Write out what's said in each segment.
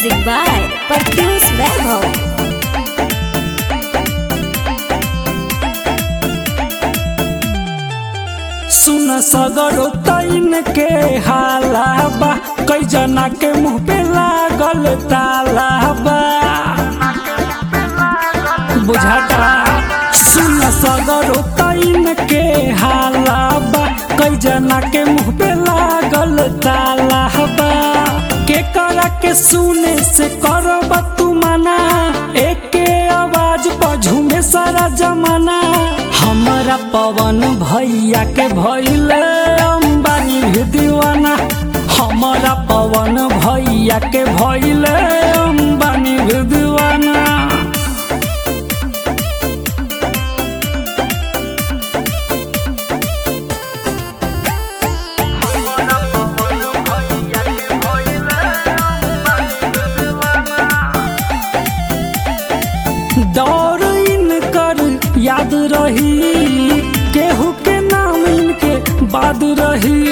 Music by Percus Vaibhav. सुन सगरो तैन के हाला बा, कई जना के मुंह पे लागल ताला बा। बुझाता सुन सगरो तैन के हाला बा, कई जना के मुंह पे लागल ताला बा। के करा के सुने से करब तू मना, एके आवाज पर झूमे सारा जमाना। हमारा पवन भैया के भइले अंबानी भी दीवाना, हमारा पवन भैया के भइले अंबानी भी दीवाना। दौर इनकर याद रही, केहू के नाम इनके बाद रही।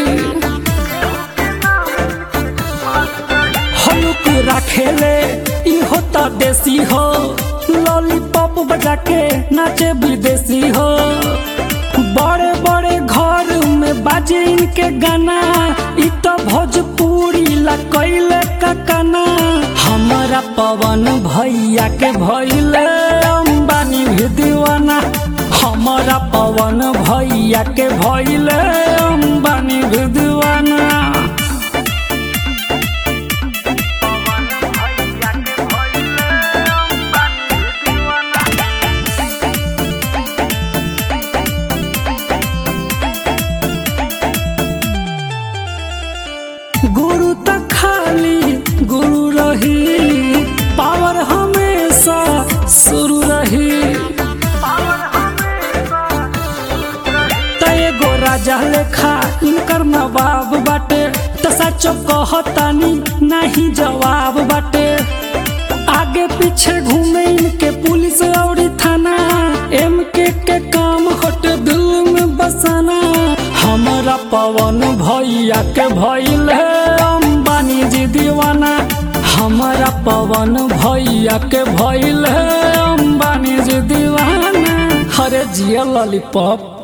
हलुक रखेले ई होता देसी हो, लॉलीपॉप बजा के नाचे विदेशी हो। बड़े बड़े घर में बाजे इनके गाना, ई तो भोजपुरी ला कैले का काना। हमारा पवन भैया के भइले अंबानी भी दीवाना, हमारा पवन भैया के भइले अंबानी भी दीवाना। गुरु तक खाली गुरु रही, पावर हमेशा शुरू रही। तय गो राजा लेखा इनकर नवाब बाटे, तो सचो कहतानी नहीं जवाब बाटे। आगे पीछे घूमे इनके पुलिस और थाना, MK के काम हट दिल में बसाना। हमारा पवन भैया के भइले अंबानी जी दीवाना, हमारा पवन भैया के भइले अंबानी जी दीवाना। हरे जिया लॉलीपॉप।